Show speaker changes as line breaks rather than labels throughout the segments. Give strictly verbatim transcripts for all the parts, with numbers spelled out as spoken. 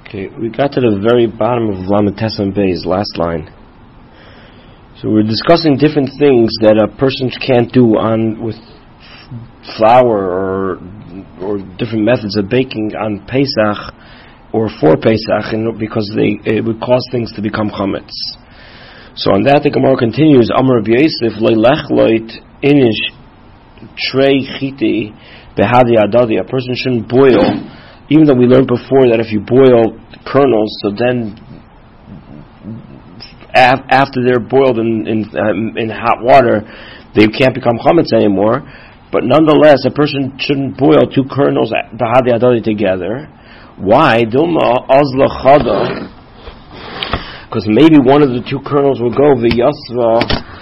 Okay, we got to the very bottom of Lamed Tesam Bey's last line. So we're discussing different things that a person can't do on with flour or or different methods of baking on Pesach or for Pesach, and because they it would cause things to become chametz. So on that, the Gemara continues. Amar Rabbi Yosef leilech loit inish trei chiti behadi adadi. A person shouldn't boil. Even though we learned before that if you boil kernels, so then af- after they're boiled in in, um, in hot water, they can't become chametz anymore. But nonetheless, a person shouldn't boil two kernels bahadi adadi together. Why? Dilma azla chada. Because maybe one of the two kernels will go v'yasva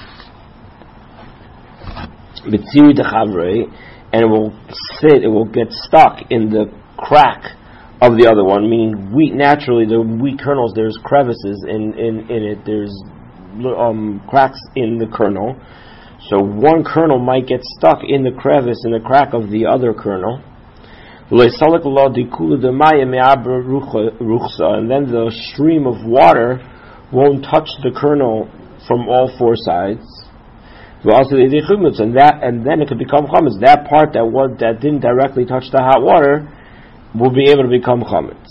b'tziri dechavrei, and it will sit, it will get stuck in the crack of the other one, meaning wheat, naturally the wheat kernels, there's crevices in, in, in it, there's um, cracks in the kernel, so one kernel might get stuck in the crevice, in the crack of the other kernel, and then the stream of water won't touch the kernel from all four sides, and that, and then it could become chametz. That part that was that didn't directly touch the hot water will be able to become chametz.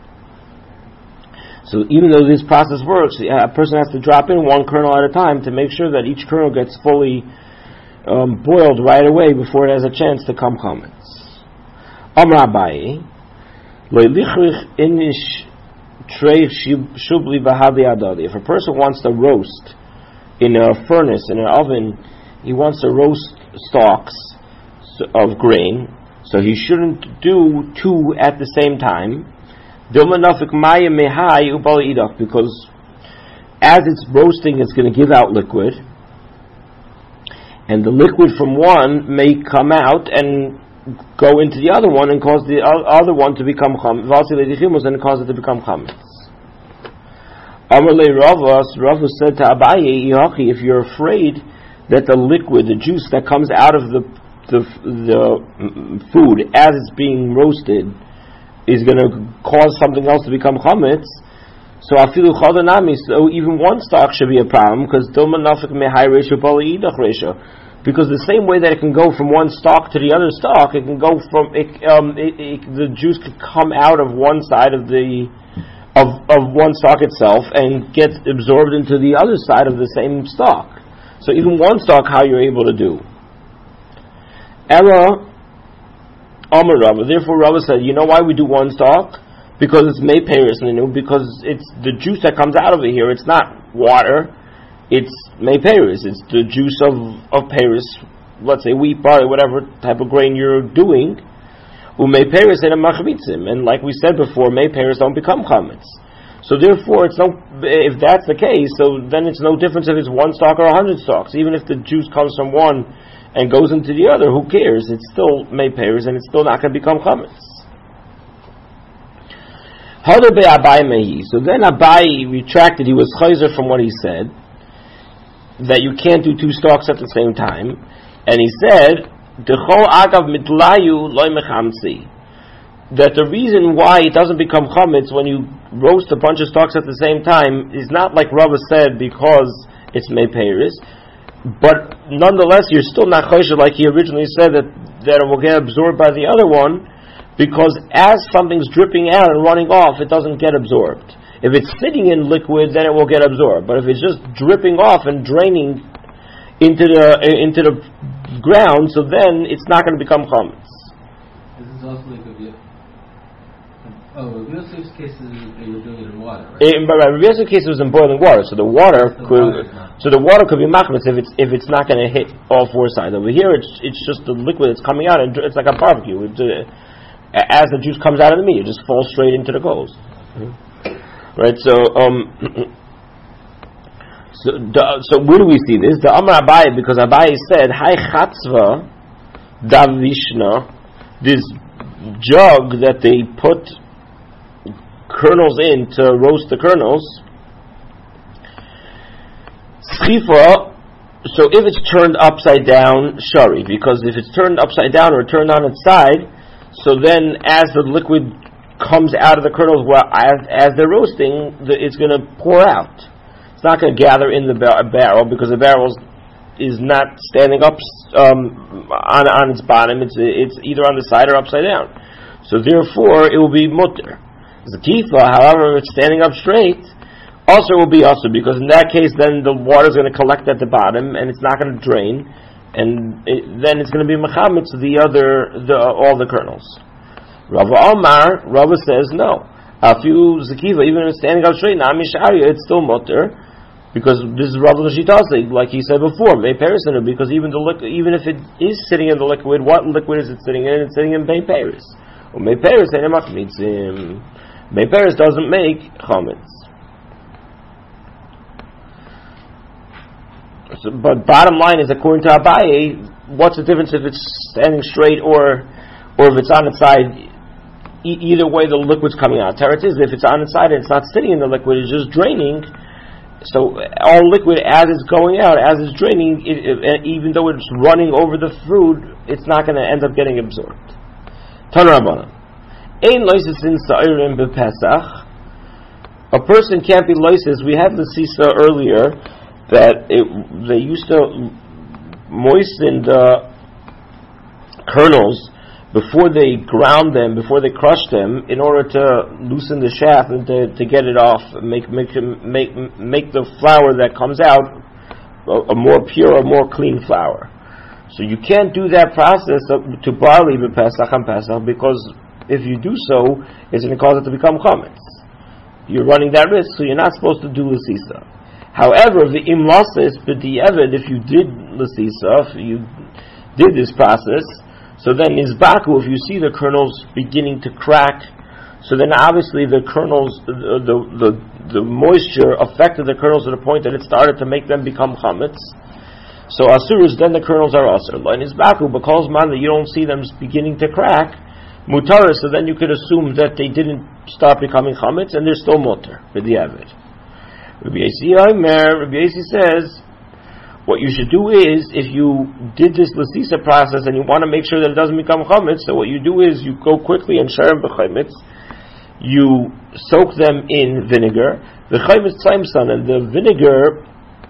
So even though this process works, a person has to drop in one kernel at a time to make sure that each kernel gets fully um, boiled right away before it has a chance to come chametz. Amar Abaye, lo'lichrich inish trei shubli bahadi adadi. If a person wants to roast in a furnace, in an oven, he wants to roast stalks of grain, so he shouldn't do two at the same time. Because as it's roasting, it's going to give out liquid, and the liquid from one may come out and go into the other one and cause the other one to become chametz, and cause it to become chametz. Amarle Ravas, Ravas said to Abaye, if you're afraid that the liquid, the juice that comes out of the the, the food as it's being roasted is going to cause something else to become chametz, so afilu chadanami, so even one stalk should be a problem, because because the same way that it can go from one stalk to the other stalk, it can go from it, um, it, it, the juice could come out of one side of the of of one stalk itself and get absorbed into the other side of the same stalk. So even one stalk, how you're able to do. Ella Amar Rava. Therefore, Rava said, you know why we do one stalk? Because it's mei peiros ninu. Because it's the juice that comes out of it here. It's not water. It's mei peiros. It's the juice of of peiros. Let's say wheat, barley, whatever type of grain you're doing. Umei peiros and a machmitzim. And like we said before, mei peiros don't become chametz. So therefore, it's no. If that's the case, so then it's no difference if it's one stalk or a hundred stalks. Even if the juice comes from one and goes into the other, who cares? It's still mei peiros, and it's still not going to become chametz. So then Abaye retracted. He was chayzer from what he said, that you can't do two stalks at the same time, and he said, "Dechol agav mitlayu loy mechamtzi." That the reason why it doesn't become chametz when you roast a bunch of stalks at the same time is not like Rava said because it's mei peiros. But nonetheless, you're still not chosher like he originally said that, that it will get absorbed by the other one, because as something's dripping out and running off, it doesn't get absorbed. If it's sitting in liquid, then it will get absorbed. But if it's just dripping off and draining into the into the ground, so then it's not going to become chametz.
This is also like a Oh, Rabbi Yosef's case is you're doing it in water, right?
In, but Rabbi Yosef's case was in boiling water, so the water the could, so the water could be machmetz if it's if it's not going to hit all four sides. Over here, it's it's just the liquid that's coming out, and it's like a barbecue. It, uh, as the juice comes out of the meat, it just falls straight into the coals. Mm-hmm. Right. So, um, so the, so where do we see this? The Amar Abaye, because Abaye said, "Hai chatzva davishna," this jug that they put kernels in to roast the kernels. Schifa, so if it's turned upside down, shari, because if it's turned upside down or turned on its side, so then as the liquid comes out of the kernels well, as, as they're roasting, the, it's going to pour out. It's not going to gather in the bar- barrel because the barrel is not standing up um, on on its bottom. It's it's either on the side or upside down. So therefore, it will be mutter. Zakifa, however, if it's standing up straight, also will be also because in that case, then the water is going to collect at the bottom and it's not going to drain, and it, then it's going to be mechametz the other the all the kernels. Rava Omar, Rava says no. A few zakiva, even if it's standing up straight, not misharia, it's still mutter. Because this is Rav Lashitase, like he said before, May Paris, because even the liquid, even if it is sitting in the liquid, what liquid is it sitting in? It's sitting in May Paris. Well, May Paris means him. May Paris doesn't make chametz. So, but bottom line is, according to Abaye, what's the difference if it's standing straight or or if it's on its side? E- either way, the liquid's coming out. Teretz is if it's on its side and it's not sitting in the liquid, it's just draining. So all liquid, as it's going out, as it's draining, it, it, even though it's running over the food, it's not going to end up getting absorbed. Tana Rabbanan. Ein loises in sa'irim b'Pesach. A person can't be loises. We had the sisa earlier that it, they used to moisten the kernels before they ground them, before they crushed them, in order to loosen the shaft and to, to get it off, make make make make the flour that comes out a, a more pure, a more clean flour. So you can't do that process of, to barley b'Pesach and Pesach, because if you do so, it's going to cause it to become chametz. You're running that risk, so you're not supposed to do l'sisa. However, the im lasis b'di'evid, if you did l'sisa, if you did this process, so then nizbaku, if you see the kernels beginning to crack, so then obviously the kernels, the the, the, the moisture affected the kernels to the point that it started to make them become chametz. So asurus, then the kernels are asur. Lo nizbaku, because man that you don't see them beginning to crack, mutar, so then you could assume that they didn't start becoming chametz and they're still mutar for the avid. Rabbi Yossi Omer, Rabbi Yossi says, what you should do is, if you did this l'sisa process and you want to make sure that it doesn't become chametz, so what you do is you go quickly and share them b'chametz, you soak them in vinegar, the chametz tzimson, and the vinegar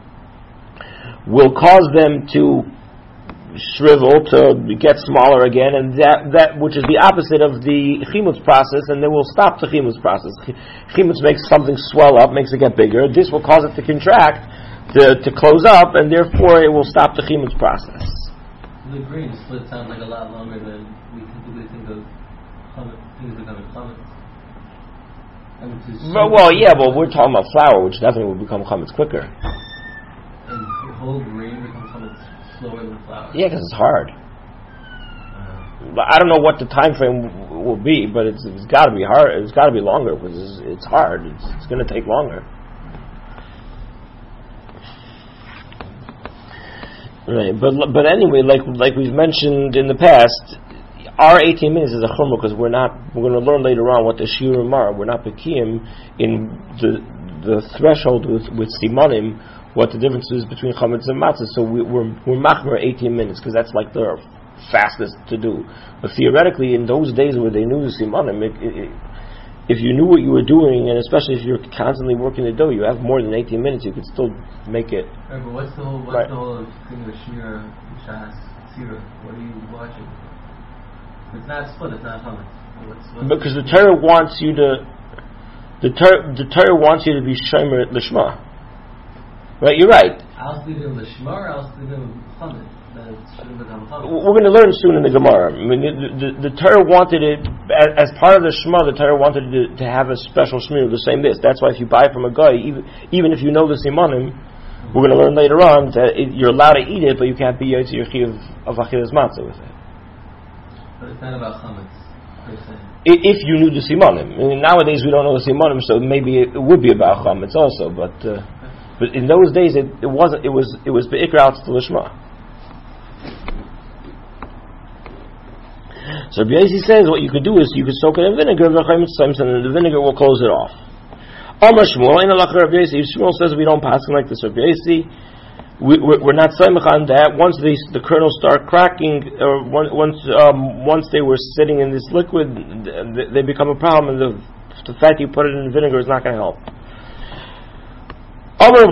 will cause them to shrivel, to get smaller again, and that, that which is the opposite of the chimutz process, and then will stop the chimutz process. Chimutz makes something swell up, makes it get bigger. This will cause it to contract, To, to close up, and therefore it will stop the chimutz process.
The grain split sound like a lot longer than we typically think of chametz, things becoming chametz. I mean,
well, well, yeah, but we're talking about flour, which definitely will become chametz quicker.
And the whole grain becomes chametz slower than flour.
Yeah, because it's hard.
Uh,
I don't know what the time frame w- will be, but it's, it's got to be hard. It's got to be longer because it's, it's hard. It's, it's going to take longer. Right, but but anyway, like like we've mentioned in the past, our eighteen minutes is a chumrah because we're not. We're going to learn later on what the shiurim are. We're not bekiyim in the the threshold with with simanim, what the difference is between chametz and matzah. So we, we're we're machmer eighteen minutes because that's like the fastest to do. But theoretically, in those days where they knew the simanim, it, it, it, if you knew what you were doing, and especially if you're constantly working the dough, you have more than eighteen minutes. You could still make it.
Right, but what's the whole, what's right. the whole thing of Shmira, Shas, Sira? What are you watching? It's not split. It's not chametz. What's, what's
because the Torah wants you to, the Torah, the Torah wants you to be shomer l'shma. Right, you're right.
I'll leave it l'shma, or I'll leave it chametz.
We're going to learn soon in the Gemara. I mean, the, the, the Torah wanted it, as part of the Shema, the Torah wanted to, to have a special shmir, the same this. That's why if you buy from a guy, even, even if you know the simanim, we're going to learn later on that it, you're allowed to eat it, but you can't be yotzi your chi of, of achilas matzah with it.
But it's not about chametz, per se.
If you knew the simanim. I mean, nowadays we don't know the simanim, so maybe it, it would be about chametz also, but uh, but in those days it, it wasn't, it was it was be'ikra out to l'shma. So Rabbi Yossi says what you could do is you could soak it in vinegar, and the vinegar will close it off. Amar Shmuel, in Rabbi Yossi, Shmuel says we don't pass like this. Rabbi Yossi, we, we're not saying on that. Once they, the kernels start cracking, or once um, once they were sitting in this liquid, they become a problem, and the, the fact you put it in vinegar is not going to help. According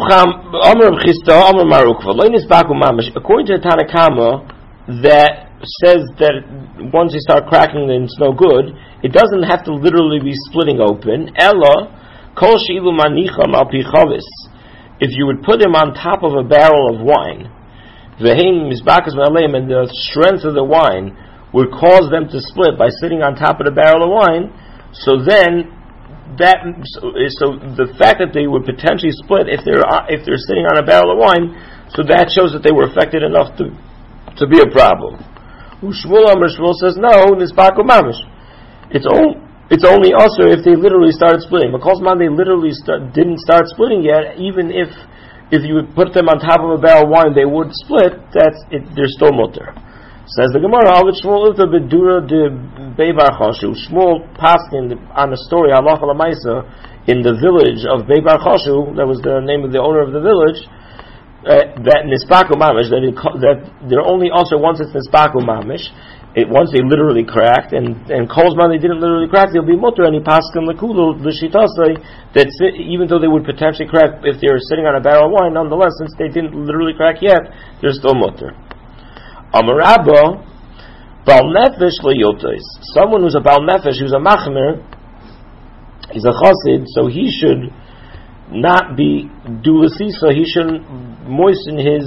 to the Tanakama, that says that once you start cracking, then it's no good. It doesn't have to literally be splitting open. Ella, kol she'ilu manicham al pi chavis. If you would put him on top of a barrel of wine, v'hein mizbakas me'aleim, and the strength of the wine would cause them to split by sitting on top of the barrel of wine, so then that so, so the fact that they would potentially split if they're if they're sitting on a barrel of wine, so that shows that they were affected enough to to be a problem. Shmuel Amar Shmuel says no, nisbaku mamish. It's only it's only also if they literally started splitting. Because man, they literally start, didn't start splitting yet. Even if if you would put them on top of a barrel of wine, they would split. That's it. They're still mutter. Says the Gemara, Alit Shmuel Ivta Bedura de Beibar Choshu. Shmuel passed in the, on a story Halacha Lamaisa in the village of Beibar Choshu. That was the name of the owner of the village. Uh, that Nisbaku Mamish, that, it, that they're only also once it's Nisbaku Mamish, it, once they literally cracked, and and Kolzman they didn't literally crack, they'll be mutter, and he paskin lekulu l'shitasei, that even though they would potentially crack if they were sitting on a barrel of wine, nonetheless, since they didn't literally crack yet, they're still mutter. Amarabba, Bal Nefesh leyotos, someone who's a Bal Nefesh, who's a Machmer, he's a Chassid, so he should not be dulasisa, he shouldn't moisten his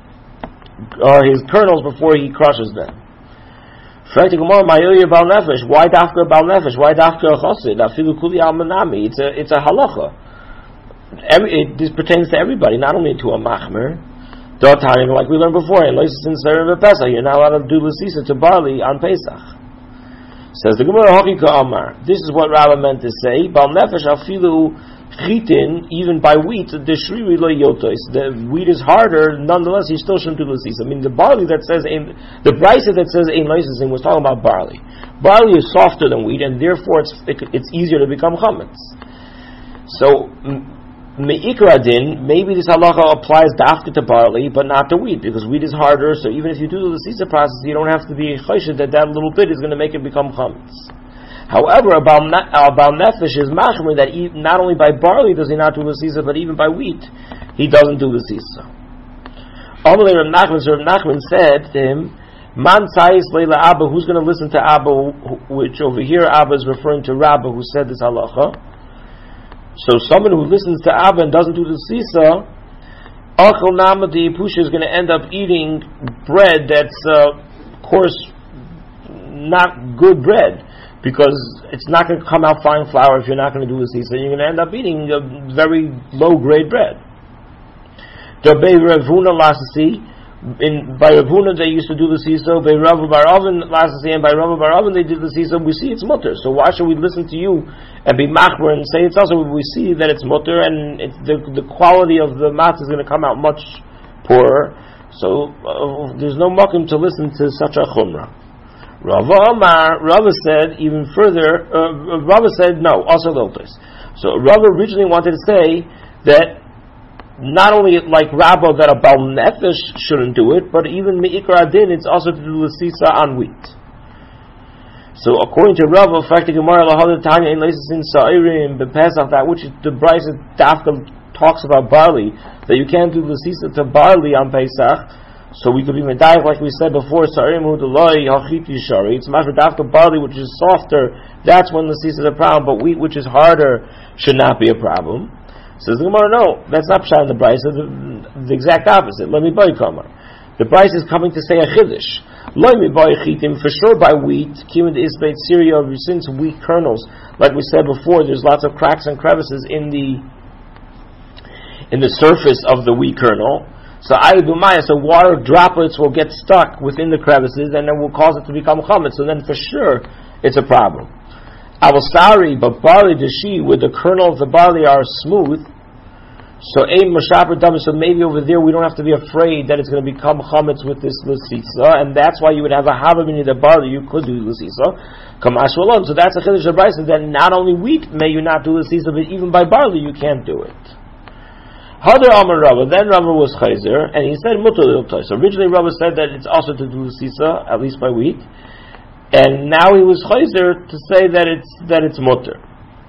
or his kernels before he crushes them. Why dafka Bal Nefesh? Why dafka a Chassid? It's a it's a halacha. Every, it, this pertains to everybody, not only to a machmer. Like we learned before, you're not allowed to do lasisa to barley on Pesach. Says the Gemara, Hakika Amar. This is what Rabbah meant to say. Bal Nefesh afilu chitin, even by wheat, the shriri lo yotos. The wheat is harder, nonetheless, he still shouldn't do lasisa. I mean, the barley that says the brisa that says ein lasising was talking about barley. Barley is softer than wheat, and therefore it's it, it's easier to become chametz. So. Me'ikra din, maybe this halacha applies dafka to barley, but not to wheat, because wheat is harder, so even if you do the lasisa process, you don't have to be choshed that that little bit is going to make it become chametz. However, about nefesh is machmer, that he, not only by barley does he not do lasisa, but even by wheat, he doesn't do lasisa. Amalei Rav Nachman, so Rav Nachman said to him, Man tzayis leila Abba, who's going to listen to Abba, which over here Abba is referring to Rabbah, who said this halacha. So someone who listens to Abba and doesn't do the sisa, Achel Nama the Yipusha is going to end up eating bread that's, uh, of course, not good bread, because it's not going to come out fine flour if you're not going to do the sisa. You're going to end up eating a very low grade bread. Dabei Ravuna Lasasi, in by Rav Huna they used to do the sisa, by Rav Bar Oven last and by Rav Bar Oven they did the sisa. We see it's mutter, so why should we listen to you and be machmer and say it's also? We see that it's mutter, and it's the the quality of the matzah is going to come out much poorer. So uh, there's no makom to listen to such a chumrah. Rav Amar, Rav said even further. Uh, Rav said no, also lotus. So Rav originally wanted to say that. Not only like Rabbah that a Bal Nefesh shouldn't do it, but even Me'ikra Adin, it's also to do the sisa on wheat. So according to Rabbah, fact the Gemara Lahad Tanya in Leisin Sa'irim Bepesach, that which the Brisa Dafka talks about barley, that you can't do the sisa to barley on Pesach. So we could be medayik like we said before. Sa'irim Hudaloi Hachit Yishari. It's Mashra Dafka barley which is softer. That's when the sisa is a problem. But wheat which is harder should not be a problem. Says the Gemara, no, that's not pshat in the Brisa, the, the exact opposite. Let me buy kamar. The Brisa is coming to say a chiddush. Let me buy chitim, for sure by wheat, kimin the isbeit Syria, since wheat kernels, like we said before, there's lots of cracks and crevices in the in the surface of the wheat kernel. So ayudumaya, so water droplets will get stuck within the crevices and then will cause it to become chametz. So then for sure it's a problem. Avosari, but barley deshi, where the kernel of the barley are smooth, so aim mashaper dam. So maybe over there we don't have to be afraid that it's going to become chametz with this lasisa, and that's why you would have a havamini the barley. You could do lasisa, kamash alone. So that's a chiddush of Brisa that not only wheat may you not do lasisa, but even by barley you can't do it. Hadar Amar Rava, then Rava was chayzer, and he said mutar l'iltai. So originally Rava said that it's also to do l'sisa, at least by wheat, and now he was chayzer to say that it's that it's mutar.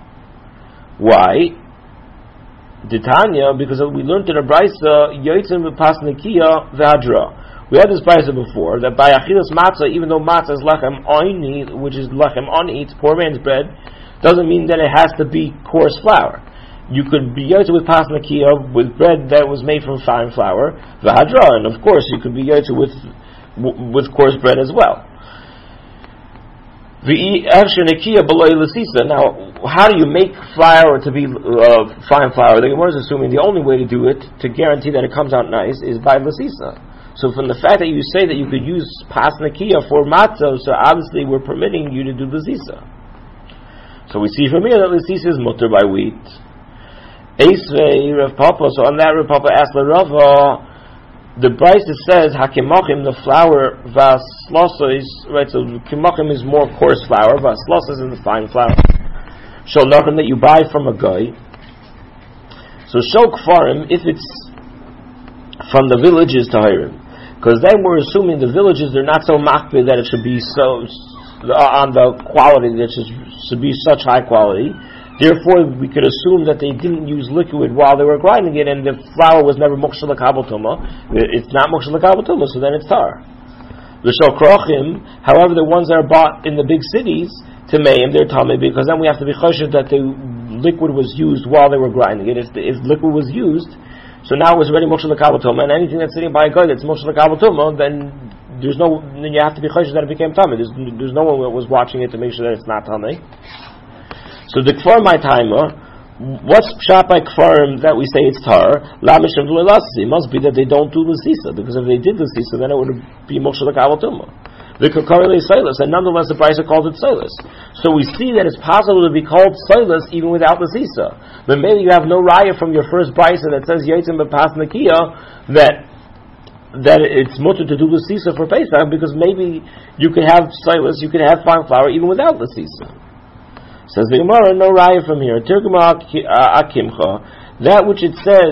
Why? Ditanya, because we learned in a brisa yotzim v'pas nekiya v'hadra. We had this brisa before that by achilas matzah, even though matzah is lachem oni, which is lachem oni, it's poor man's bread, doesn't mean that it has to be coarse flour. You could be yotzim with pas nekiya with bread that was made from fine flour v'hadra, and of course you could be yotzim with with coarse bread as well. Now, how do you make flour to be uh, fine flour? The Gemara is assuming the only way to do it, to guarantee that it comes out nice, is by l'sisa. So from the fact that you say that you could use pas nekiya for matzah, so obviously we're permitting you to do l'sisa. So we see from here that l'sisa is mutter by wheat. Eisvei Rav Papa, so on that Rav Papa asked the Rava, the brisa says hakimachim, the flour vaslosos, right? So kimachim is more coarse flour, vaslosos is the fine flour. Shol nachem that you buy from a guy. So shol kfarim, if it's from the villages to hirim, because then we're assuming the villages they're not so makbid that it should be so uh, on the quality that it should be such high quality. Therefore, we could assume that they didn't use liquid while they were grinding it, and the flour was never mokshel l'kabel tuma. It's not mokshel l'kabel tuma, so then it's tar. L'shol krochim, however, the ones that are bought in the big cities, to meim, they're tummy, because then we have to be choshed that the liquid was used while they were grinding it. If, the, if liquid was used, so now it was already mokshel l'kabel tuma, and anything that's sitting by a guy that's mokshel l'kabel tuma, then there's no, then you have to be choshed that it became tummy. There's, there's no one that was watching it to make sure that it's not tummy. So the kfar my timer, what's pshat by kfarim that we say it's tar? Lamishim l'lassi. It must be that they don't do l'sisa, because if they did l'sisa, then it would be mokshel l'kabel tuma. The kakarele silas, and nonetheless the brisa called it silas. So we see that it's possible to be called silas even without l'sisa. But maybe you have no raya from your first brisa that says yotzim b'pas nekiya that that it's mutter to do l'sisa for Pesach, because maybe you could have silas, you could have fine flour even without l'sisa. Says the Gemara, no raya from here. Tirguma akimcha, that which it says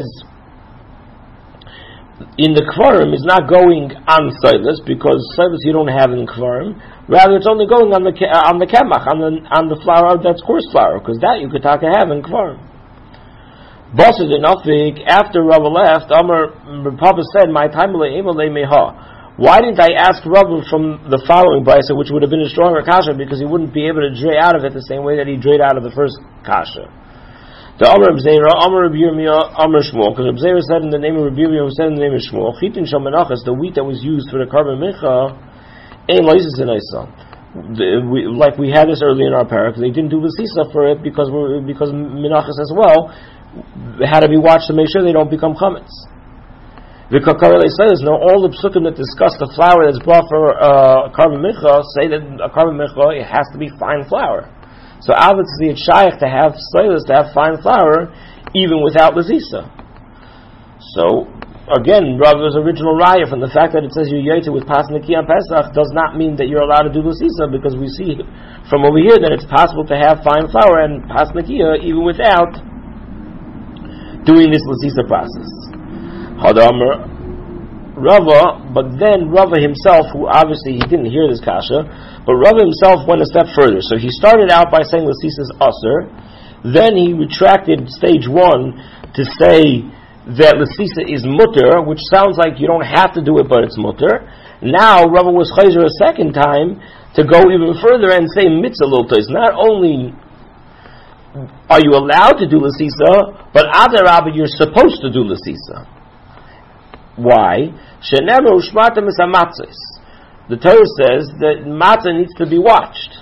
in the kvarim is not going on silas, because silas you don't have in kvarim. Rather, it's only going on the on the kemach, on the on the flour that's coarse flour, because that you could taka have in kvarim. Based in Afik, after Rava left, Amar Papa said, "My time le meha." Why didn't I ask Rava from the following brisa, which would have been a stronger kasha, because he wouldn't be able to dray out of it the same way that he drayed out of the first kasha? The Amar Bzeira, Amar Rabbi Yirmiyah, Amar Shmuel, because Bzeira said in the name of Rabbi Yirmiyah, who said in the name of Shmuel, Chitin Shal Menachas, the wheat that was used for the carbon mincha, Ein Loises in Isa. Like we had this earlier in our parak, they didn't do the sisa for it because we're, because Menachas as well had to be watched to make sure they don't become chametz. The Kakarele says, no, all the psukim that discuss the flour that's brought for uh, carbon mincha say that a carbon mincha it has to be fine flour. So obviously it's shaykh to have silas, to have fine flour, even without lazisa. So again, Rava's original raya from the fact that it says you yaita with pas nekiya on Pesach does not mean that you're allowed to do lazisa, because we see from over here that it's possible to have fine flour and pas nekiya even without doing this lazisa process. Hadamar Rava, but then Rava himself, who obviously he didn't hear this kasha, but Rava himself went a step further. So he started out by saying l'sisa is usher, then he retracted stage one to say that l'sisa is mutter, which sounds like you don't have to do it, but it's mutter. Now Rava was chayzer a second time to go even further and say mitzvah l'iltais. Not only are you allowed to do l'sisa, but adarabah you're supposed to do l'sisa. Why? The Torah says that matzah needs to be watched.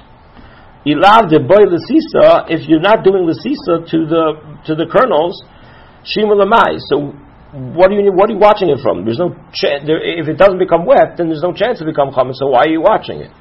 If you're not doing l'sisa to the to the kernels, shima lamai. So what are you what are you watching it from? There's no ch- there, if it doesn't become wet, then there's no chance to become chametz. So why are you watching it?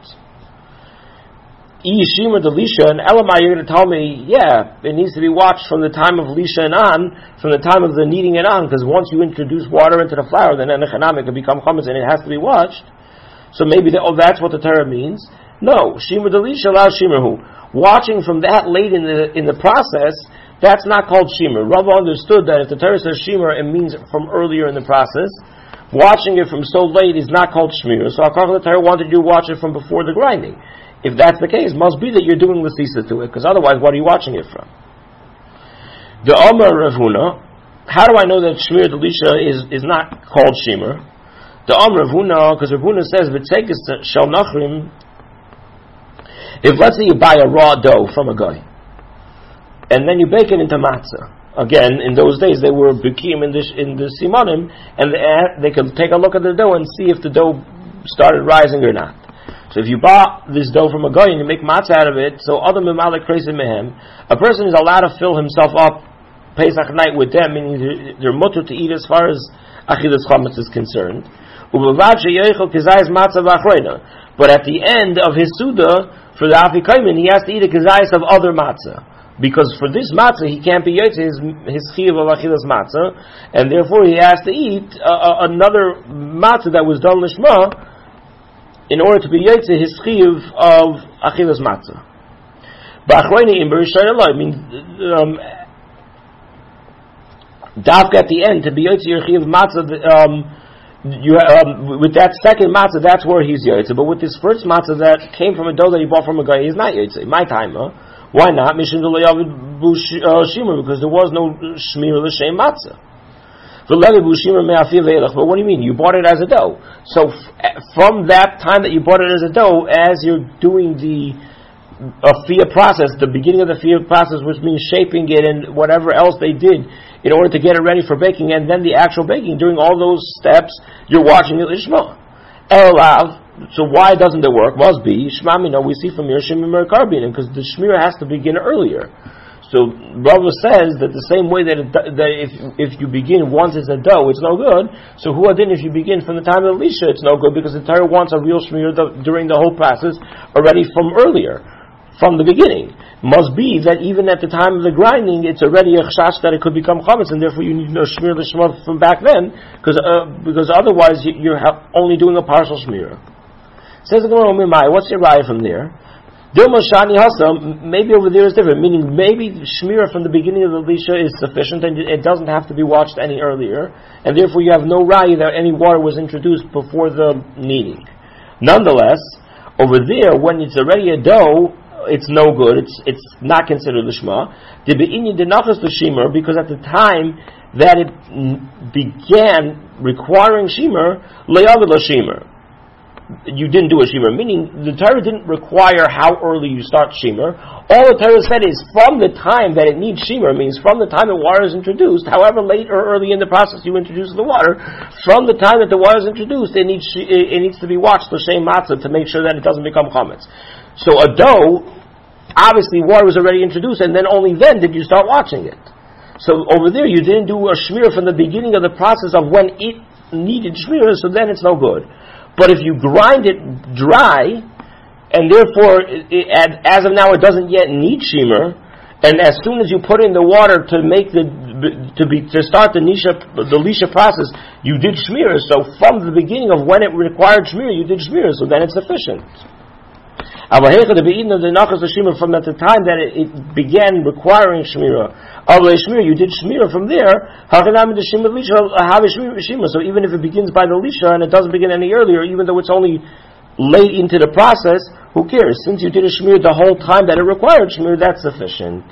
Yishima the lisha and Elamai, you're going to tell me, yeah, it needs to be watched from the time of lisha and on, from the time of the kneading it on, because once you introduce water into the flour, then enechanam it can become chametz and it has to be watched. So maybe the, oh, that's what the Torah means. No, shima the lisha allows shimahu. Watching from that late in the in the process that's not called Shimer. Rava understood that if the Torah says Shimer, it means from earlier in the process. Watching it from so late is not called Shmir. So Hakach the Torah wanted you to watch it from before the grinding. If that's the case, must be that you're doing L'sisa to it, because otherwise, what are you watching it from? The Omer Rav Huna, how do I know that Shmir Delisha is, is not called Shimer? The Omer Rav Huna, because Rav Huna says, V'tzekes shel nachrim, if let's say you buy a raw dough from a guy, and then you bake it into matzah. Again, in those days, they were bikim in the in the simanim, and they, they could take a look at the dough and see if the dough started rising or not. So if you bought this dough from a guy and you make matzah out of it, so other memalik kreisi mehem, a person is allowed to fill himself up Pesach night with them, meaning they're, they're mutter to eat as far as achilas chametz is concerned. But at the end of his suda for the afikomen, he has to eat a kizayis of other matzah. Because for this matzah, he can't be yotze his his chiyuv of achilas matzah, and therefore he has to eat uh, another matzah that was done lishma in order to be yotze his chiyuv of achilas matzah. Ba'achroini in b'rishayim, I mean, um, dafka at the end to be yotze your chiyuv matzah. Um, you um, with that second matzah, that's where he's yotze. But with this first matzah that came from a dough that he bought from a guy, he's not yotze. My time, huh? Why not? Because there was no shmir l'shem matzah. But what do you mean? You bought it as a dough. So f- from that time that you bought it as a dough, as you're doing the uh, fiyah process, the beginning of the fiyah process, which means shaping it and whatever else they did in order to get it ready for baking, and then the actual baking, during all those steps, you're watching it lishma. Elav. So why doesn't it work? Must be Shmamina. We see from here Shemimur Karbin, because the Shmir has to begin earlier. So Rava says that the same way that it, that if if you begin once it's a dough, it's no good. So who adin if you begin from the time of Elisha, it's no good, because the Torah wants a real Shmir the, during the whole process already from earlier, from the beginning. Must be that even at the time of the grinding, it's already a chashash that it could become chametz, and therefore you need to know Shmir l'shma from back then, because uh, because otherwise you're only doing a partial Shmir. Says the Gemara, what's your raya from there? Dilma Shani Hasam, maybe over there is different, meaning maybe Shmira from the beginning of the Lisha is sufficient and it doesn't have to be watched any earlier, and therefore you have no raya that any water was introduced before the kneading. Nonetheless, over there, when it's already a dough, it's no good, it's it's not considered Lishma. The Be'inyan Dinachas L'Shimer, because at the time that it began requiring Shimer, Le'avid L'Shimer, you didn't do a Shimer, meaning the Torah didn't require how early you start Shimer. All the Torah said is from the time that it needs Shimer, means from the time the water is introduced, however late or early in the process you introduce the water, from the time that the water is introduced, it needs it needs to be watched, l'shem matzah, to make sure that it doesn't become chametz. So a dough, obviously water was already introduced, and then only then did you start watching it. So over there you didn't do a Shmir from the beginning of the process of when it needed Shmir, so then it's no good. But if you grind it dry, and therefore, it, it, as of now, it doesn't yet need shimer, and as soon as you put in the water to make the to be to start the nisha the lisha process, you did shmir. So from the beginning of when it required shmir, you did shmir. So then it's sufficient. From at the time that it, it began requiring shmira, you did shmira from there. So even if it begins by the lisha and it doesn't begin any earlier, even though it's only late into the process, who cares? Since you did a shmir the whole time that it required shmir, that's sufficient.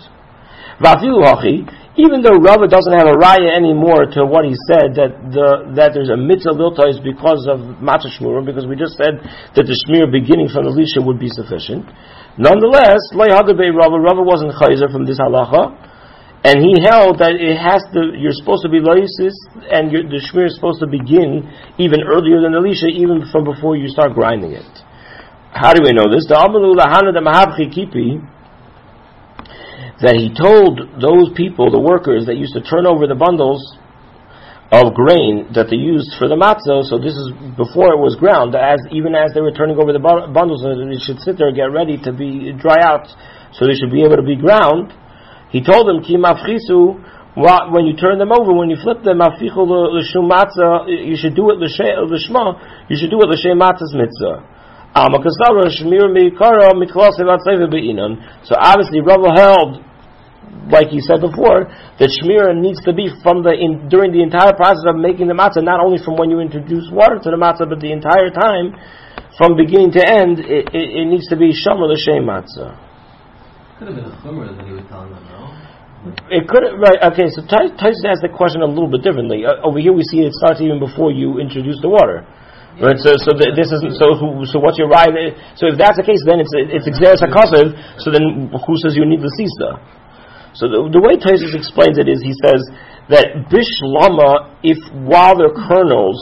Even though Rava doesn't have a raya anymore to what he said, that the that there's a mitzvah liltais because of matzah shmura, because we just said that the shmir beginning from the lisha would be sufficient. Nonetheless, Rava Rava wasn't chayzer from this halacha, and he held that it has to. You're supposed to be loisis, and you're, the shmir is supposed to begin even earlier than the lisha, even from before you start grinding it. How do we know this? The Amalu Lahana the Mahabchi Kipi, that he told those people, the workers that used to turn over the bundles of grain that they used for the matzah. So this is before it was ground. As even as they were turning over the bundles, they should sit there and get ready to be dry out, so they should be able to be ground. He told them, "Ki mafchisu." When you turn them over, when you flip them, afichu l'shum matzah, you should do it l'shma. You should do it l'shem matzah's mitzvah. So obviously, Rava held like he said before, that shmira needs to be from the in, during the entire process of making the matzah, not only from when you introduce water to the matzah, but the entire time, from beginning to end, it, it, it needs to be shomer l'shem matzah.
Could have been a chumrah that he was telling them, no?
It could have, right? Okay, so Tyson asked the question a little bit differently. Uh, over here, we see it starts even before you introduce the water. Right, so so th- this isn't so. Who, so what's your right? So if that's the case, then it's it's exeris hakasav. So then who says you need the sisa? So the, the way Tosfos explains it is he says that bishlama, if while they're kernels,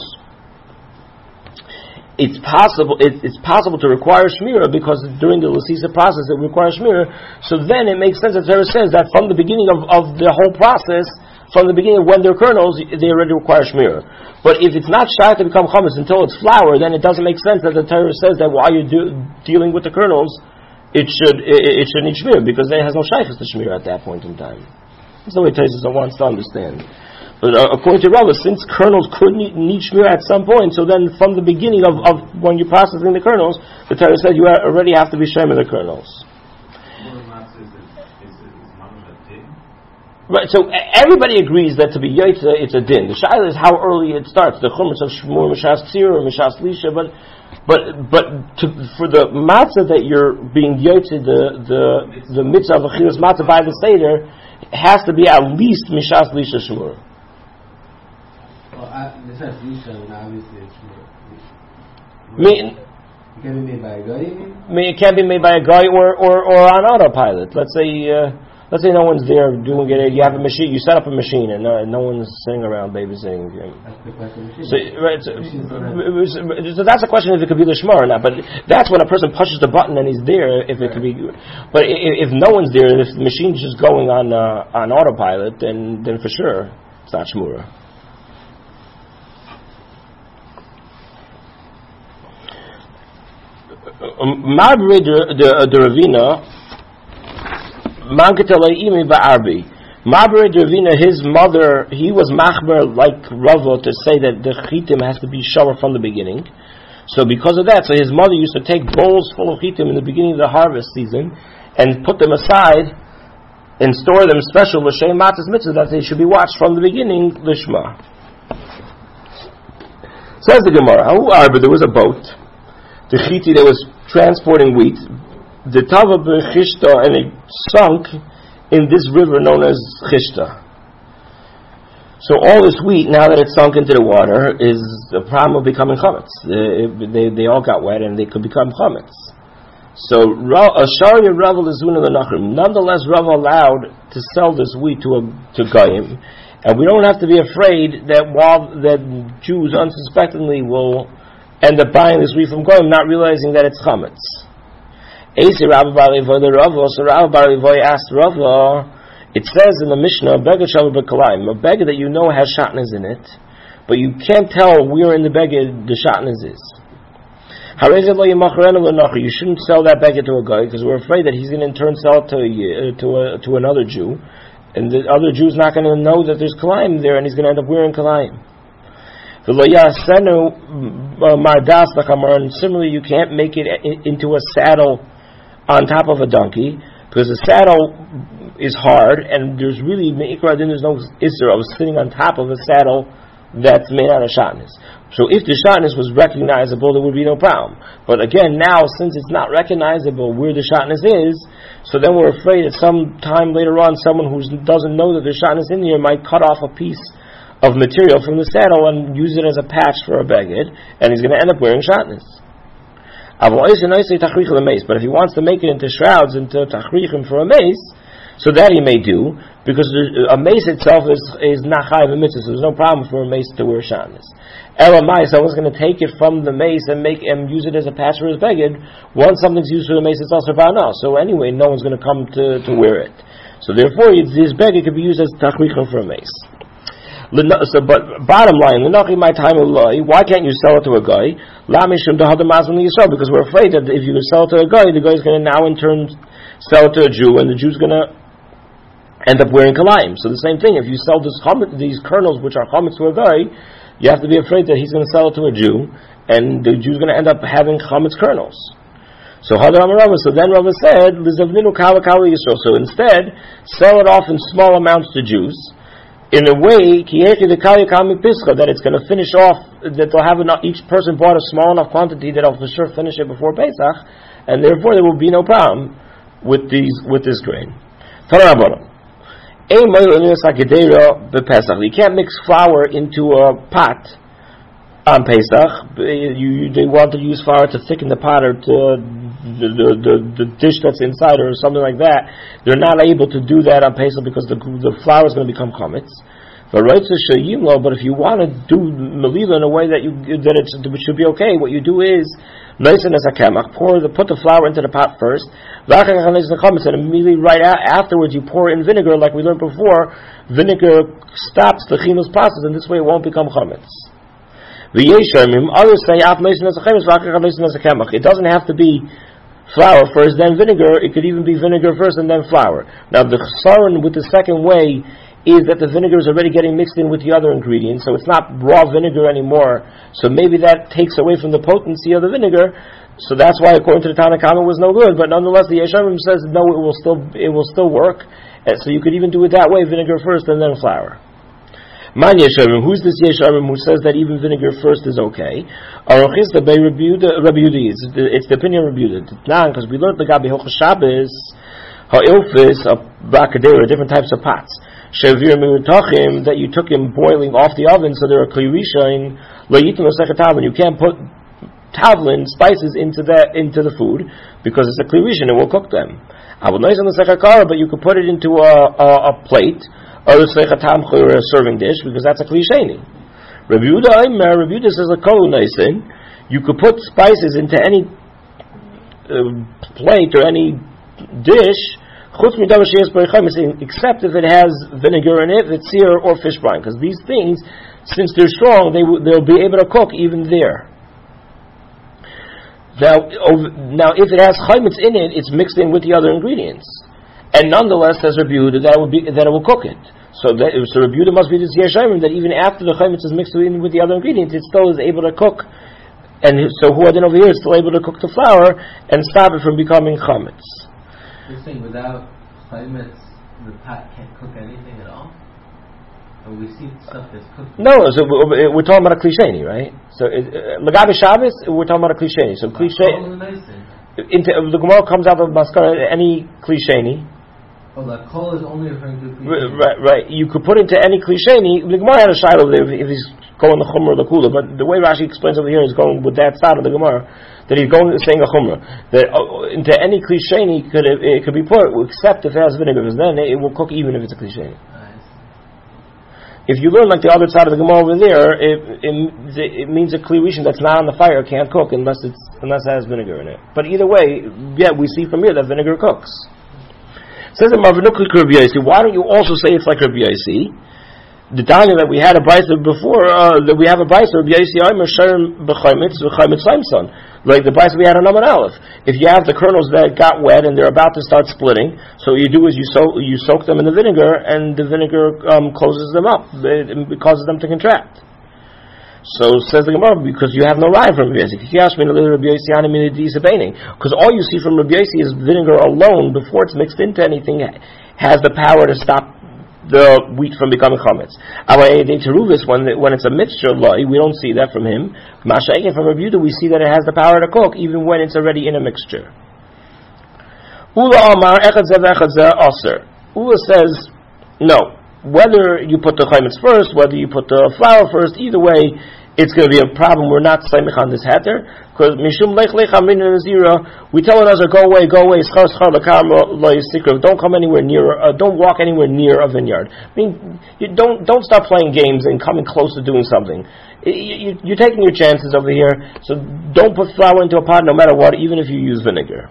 it's possible it, it's possible to require shmira because during the lasisa process it requires shmira. So then it makes sense that Torah says that from the beginning of, of the whole process, from the beginning when they're kernels, they already require shmira. But if it's not shy to become chametz until it's flour, then it doesn't make sense that the Torah says that while you're do, dealing with the kernels, it should it, it should need shmira because it has no shaykhs to shmira at that point in time. That's the way Tosfos wants to understand. But uh, according to Rava, since kernels could need, need shmira at some point, so then from the beginning of, of when you're processing the kernels, the Torah said you already have to be shemir the kernels. Right, so everybody agrees that to be yaitza, it's a din. The shaila is how early it starts. The chumras of shmur, mishas tzir, or mishas lisha, but but but to, for the matzah that you're being yaitza, the the the mitzvah of achilas matzah by the seder, it has to be at least mishas lisha shmur.
Well, mishas lisha, obviously it's shmur.
Mean.
It can be made by a guy.
I mean, it can be made by a guy or or, or on autopilot. Let's say. Uh, Let's say no one's there doing it. You have a machine. You set up a machine, and no, no one's sitting around babysitting. So, right, so, so that's a question if it could be lishma or not. But that's when a person pushes the button and he's there. If it could be, but if, if no one's there, if the machine's just going on uh, on autopilot, then then for sure it's not shmura. Ma'abrei de Ravina. Manketalei ba'arbi. Ma'abrei de Ravina, his mother, he was machmer like Rava to say that the chitim has to be shower from the beginning. So because of that, so his mother used to take bowls full of chitim in the beginning of the harvest season and put them aside and store them special l'shem matzahs mitzvah that they should be watched from the beginning lishma. Says the Gemara, however, there was a boat, the chiti that was transporting wheat. The Tava b'Chishta, and it sunk in this river known as Chishta. So all this wheat, now that it's sunk into the water, is the problem of becoming chametz. They, they, they all got wet and they could become chametz. So Asharia Rava Lezuna L'Nachrim. Nonetheless, Rava allowed to sell this wheat to a, to Goyim, and we don't have to be afraid that while that Jews unsuspectingly will end up buying this wheat from Goyim, not realizing that it's chametz. Eisi Rabbi Bar Levoy the Rava, so Rabbi Bar Levoy asked Rava, it says in the Mishnah, Beged Shavah B'Kalayim, a beged that you know has shatnez in it, but you can't tell where in the beged the shatnez is. You shouldn't sell that beged to a guy, because we're afraid that he's going to in turn sell it to a, to, a, to another Jew, and the other Jew's not going to know that there's Kalayim there, and he's going to end up wearing Kalayim. And similarly, you can't make it into a saddle on top of a donkey, because the saddle is hard, and there's really there's no isser of sitting on top of a saddle that's made out of shatnez. So if the shatnez was recognizable, there would be no problem. But again, now since it's not recognizable where the shatnez is, so then we're afraid that some time later on, someone who doesn't know that there's shatnez in here might cut off a piece of material from the saddle and use it as a patch for a beged, and he's going to end up wearing shatnez. But if he wants to make it into shrouds, into tachrichim for a mace, so that he may do, because a mace itself is is not chayav mitzvah, so there's no problem for a mace to wear shatnez. Elamai, someone's going to take it from the mace and make and use it as a patch for his beged. Once something's used for the mace, it's also ba'ana. So anyway, no one's going to come to, to wear it. So therefore, this beged could be used as tachrichim for a mace. So, but bottom line, why can't you sell it to a guy? Because we're afraid that if you sell it to a guy, the guy's going to now in turn sell it to a Jew, and the Jew's going to end up wearing kalayim. So the same thing, if you sell this chametz, these kernels which are chametz to a guy, you have to be afraid that he's going to sell it to a Jew, and the Jew's going to end up having chametz kernels. So Hadar Amar Rava, so then Rava said, L'zavninu kala kala Yisrael. So instead, sell it off in small amounts to Jews, in a way, Kiyechi the kala kala Pischa, that it's going to finish off, that they'll have enough, each person bought a small enough quantity that they'll for sure finish it before Pesach, and therefore there will be no problem with these, with this grain. Tanah Rabbanan. You can't mix flour into a pot on Pesach. You, they want to use flour to thicken the pot or to the, the, the, the dish that's inside or something like that. They're not able to do that on Pesach because the, the flour is going to become chametz. But if you want to do melila in a way that you that it's, it should be okay, what you do is pour the put the flour into the pot first, and immediately right afterwards you pour in vinegar, like we learned before. Vinegar stops the chinu's process, and this way it won't become chametz. Others say it doesn't have to be flour first, then vinegar. It could even be vinegar first and then flour. Now the chesaron with the second way is that the vinegar is already getting mixed in with the other ingredients, so it's not raw vinegar anymore. So maybe that takes away from the potency of the vinegar. So that's why, according to the Tanna Kama, it was no good. But nonetheless, the Yeshavim says no, it will still it will still work. And so you could even do it that way: vinegar first and then flour. Man Yeshavim, who's this Yeshavim who says that even vinegar first is okay? Arochis the Bei Rabbi Yehuda. It's the opinion of Rabbi Yehuda. Now, because we learned the Gabi Hilchos Shabbos, Ha'ilfis, a Bakadera, different types of pots. Shavir Miutachim, that you took him boiling off the oven, so there are klirisha in Layitim Osechet Tavlin. You can't put tavlin, spices, into that into the food because it's a klirisha and it will cook them. I would nice on the sekakara, but you could put it into a, a, a plate or a sechatam or a serving dish because that's a klisheni. Rabbi Yehuda Aimer, Rabbi Yehuda says a kolu naisin. You could put spices into any uh, plate or any dish, except if it has vinegar in it, it's sear or fish brine, because these things, since they're strong, they w- they'll be able to cook even there. Now, over, now if it has chametz in it, it's mixed in with the other ingredients, and nonetheless, says Rabbi Yehuda, that it will be that it will cook it. So, that, so Rabbi Yehuda must be this yeshayim that even after the chametz is mixed in with the other ingredients, it still is able to cook. And so, Huadin over here is still able to cook the flour and stop it from becoming chametz.
You're saying without chametz, the pot can't cook anything at all? Or we see stuff that's cooked?
No, so we're talking about a klisheni, right? So, Lagabi Shabbos, we're talking about a klisheni. So, klisheni. The Gemara comes out of Maskara, any klisheni.
Oh, the kol is only referring to klisheni.
Right, right. You could put into any klisheni. The Gemara had a shiloh there if he's going the chumrah or the kula, but the way Rashi explains over here is going with that side of the Gemara. That he's going saying a chumrah that uh, into any klisheni could it, it could be put except if it has vinegar, because then it, it will cook even if it's a klisheni.
Nice.
If you learn like the other side of the Gemara over there, it, it, it means a klirishin that's not on the fire can't cook unless it's unless it has vinegar in it. But either way, yeah, we see from here that vinegar cooks. Says the Marvinukli Rabbi Yossi. Why don't you also say it's like Rabbi Yossi? The Tanya that we had a brisa before, uh, that we have a brisa Rabbi Yossi Aimer Sherem B'Chaimitz B'Chaimitz Simson. Like the brisa we had on Amar Aleph. If you have the kernels that got wet and they're about to start splitting, so what you do is you soak you soak them in the vinegar, and the vinegar um, closes them up. It, it causes them to contract. So says the Gemara, because you have no raya from Rabbi Yossi. Because all you see from Rabbi Yossi is vinegar alone, before it's mixed into anything, has the power to stop the wheat from becoming chametz. When when it's a mixture, we don't see that from him. Masha'ekin from Rabbi Yehuda, we see that it has the power to cook even when it's already in a mixture. Ula Amar echad zeh v'echad zeh aser. Ula says no. Whether you put the chametz first, whether you put the flour first, either way, it's going to be a problem. We're not saimich on this heter because mishum lech lech amin nazira. We tell another go away, go away. Schar schar lekam lo yisikra. Don't come anywhere near. Uh, don't walk anywhere near a vineyard. I mean, you don't don't start playing games and coming close to doing something. You, you, you're taking your chances over here. So don't put flour into a pot, no matter what, even if you use vinegar.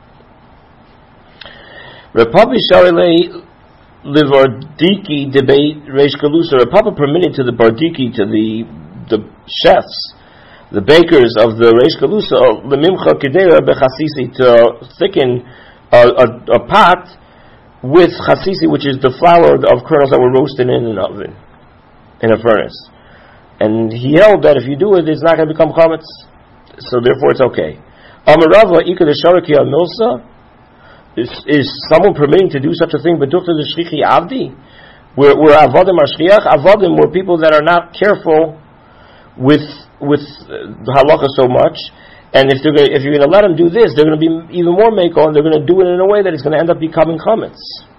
Republic Shalei. Livardiki debate Reish Galusa. A papa permitted to the bardiki, to the the chefs, the bakers of the Reish Galusa, lemimcha kedera bechasisi, to thicken a, a, a pot with chasisi, which is the flour of kernels that were roasted in an oven, in a furnace. And he held that if you do it, it's not going to become chametz, so therefore it's okay. Amarava Ika the Sharaki al Milsa. Is, is someone permitting to do such a thing? Beduchta the Shrichi Avdi, where where Avodim are Shriach, Avodim were people that are not careful with with the halacha so much, and if they're gonna, if you're going to let them do this, they're going to be even more meiko, and they're going to do it in a way that it's going to end up becoming chametz.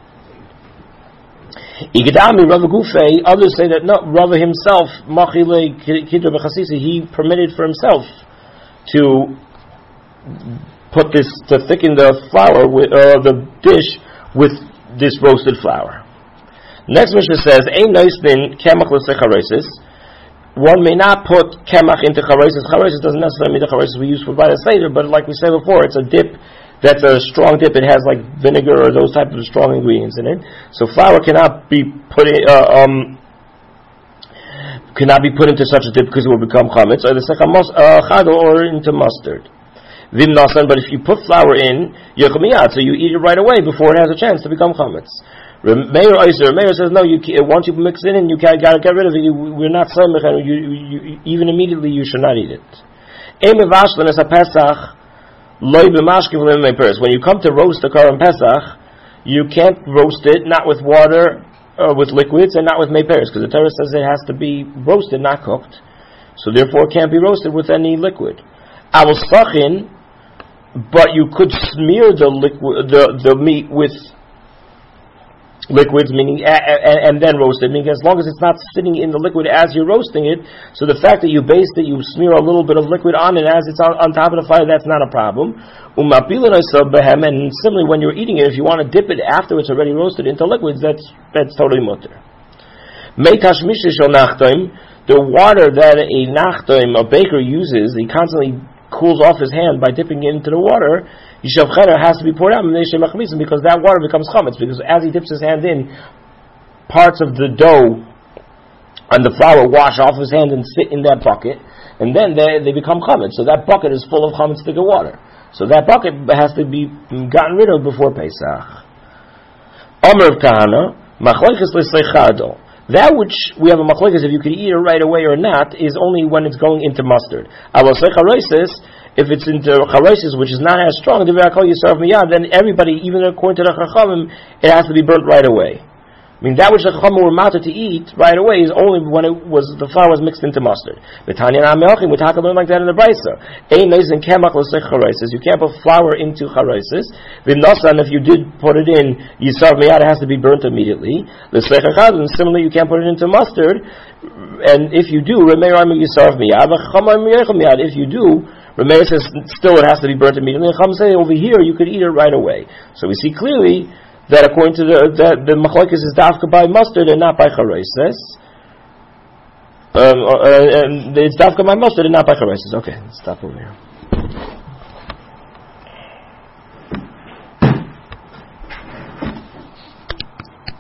Igdami Rava Gufei, others say that no, Rava himself, Machile Kidra B'Chasisi, he permitted for himself to put this, to thicken the flour with uh, the dish with this roasted flour. Next Mishnah says, "Ein noisnin kemach l'secharesis." One may not put kemach into charesis. Charesis doesn't necessarily mean the charesis we use for Bada Seder, but like we said before, it's a dip that's a strong dip. It has like vinegar or those type of strong ingredients in it. So flour cannot be put in, uh, um, cannot be put into such a dip because it will become chametz, or the sechamos uh, chado, or into mustard. Vim nasan, but if you put flour in, yechumiyat, so you eat it right away before it has a chance to become chametz. Meir Oyster, Meir says no. You once you mix it in, you can't gotta get rid of it. You, we're not samech, and you, you, even immediately you should not eat it. When you come to roast the Karam Pesach, you can't roast it not with water, uh, with liquids, and not with mei peres, because the Torah says it has to be roasted, not cooked. So therefore, it can't be roasted with any liquid. Avos sachin. But you could smear the liquid, the, the meat with liquids, meaning a, a, and then roast it. Meaning, as long as it's not sitting in the liquid as you're roasting it, so the fact that you baste it, you smear a little bit of liquid on it as it's on, on top of the fire, that's not a problem. And similarly, when you're eating it, if you want to dip it after it's already roasted into liquids, that's that's totally mutter. The water that a nachtoim, a baker, uses, he constantly cools off his hand by dipping it into the water, Yishav Chener has to be poured out because that water becomes chametz, because as he dips his hand in, parts of the dough and the flour wash off his hand and sit in that bucket, and then they, they become chametz. So that bucket is full of chametz stick of water. So that bucket has to be gotten rid of before Pesach. Omer Kahana, Machlokes l'seichado. That which we have a machlokes, if you could eat it right away or not, is only when it's going into mustard. If it's into charosis, which is not as strong, then everybody, even according to the chachamim, it has to be burnt right away. I mean, that which the chachamim were mounted to eat right away is only when it was the flour was mixed into mustard. We talk about like that in the Brisa. You can't put flour into charosis. And if you did put it in yisar miyad, it has to be burnt immediately. And similarly, you can't put it into mustard. And if you do, if you do, Rameir says still it has to be burnt immediately. And Chum say over here you could eat it right away. So we see clearly that according to the the, the machlokes is dafka by mustard and not by charosis. Um, uh, and it's dafka by mustard and not by charosis. Okay, let's stop over here.